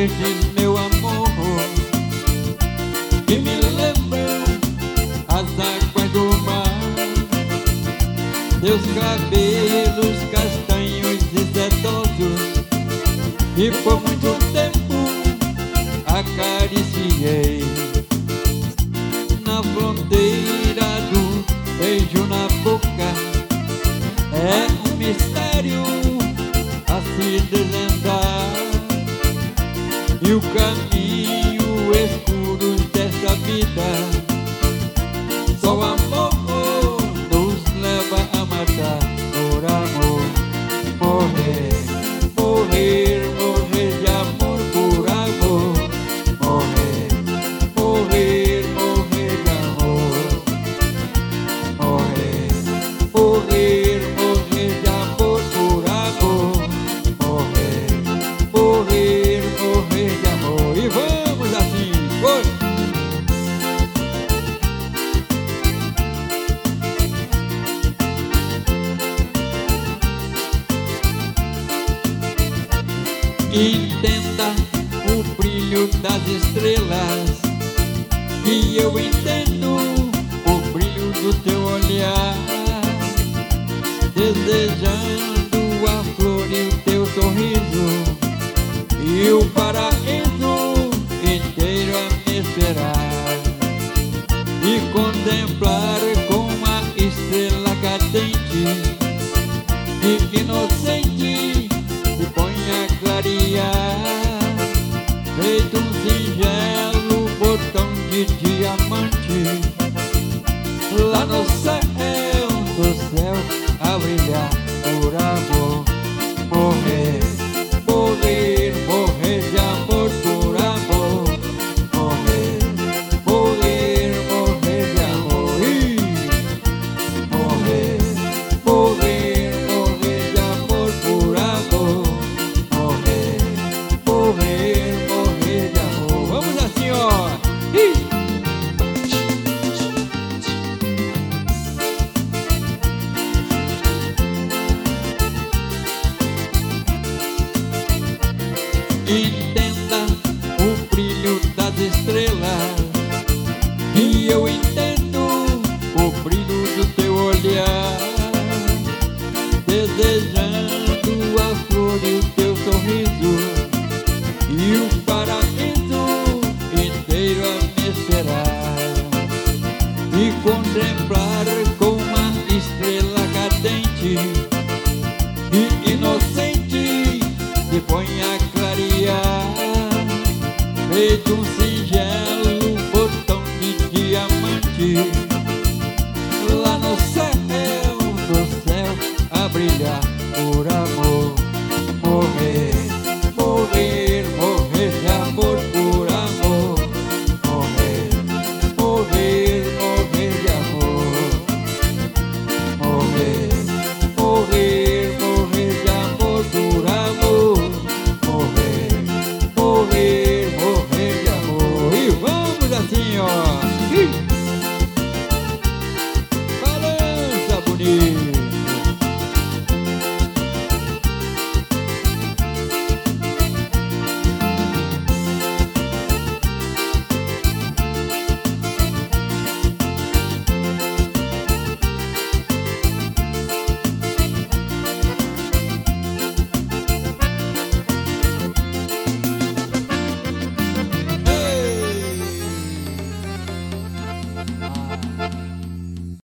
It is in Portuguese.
verdes, meu amor, que me lembram as águas do mar. Teus cabelos castanhos e sedosos, e por muito tempo acariciei. Na fronteira do beijo na boca, é um mistério a se desvendar, e o caminho escuro dessa vida, só o amor nos leva a matar. Por amor, morrer, morrer, morrer de amor. Por amor, morrer, morrer, morrer de amor. Morrer, morrer, morrer de amor. Por amor, morrer, morrer, morrer de amor. E vamos assim, foi! Entenda o brilho das estrelas, e eu entendo o brilho do teu olhar, desejando a flor e o teu sorriso, e o paraíso inteiro a me esperar, e contemplar com a estrela cadente, e inocente se põe a clarear, feito um singelo botão de diamante, lá no céu, do céu a brilhar. Por amor, morrer, morrer, morrer de amor. Por amor, morrer, morrer, morrer de amor. E morrer, morrer, morrer de amor. Por amor, morrer, morrer, morrer de amor. Vamos assim, ó. Entenda o brilho das estrelas, e eu entendo o brilho do teu olhar, desejando a flor e o teu sorriso, e o paraíso inteiro a me esperar, e contemplar com uma estrela cadente, e inocente se põe a clarear, feito um singelo botão de diamante,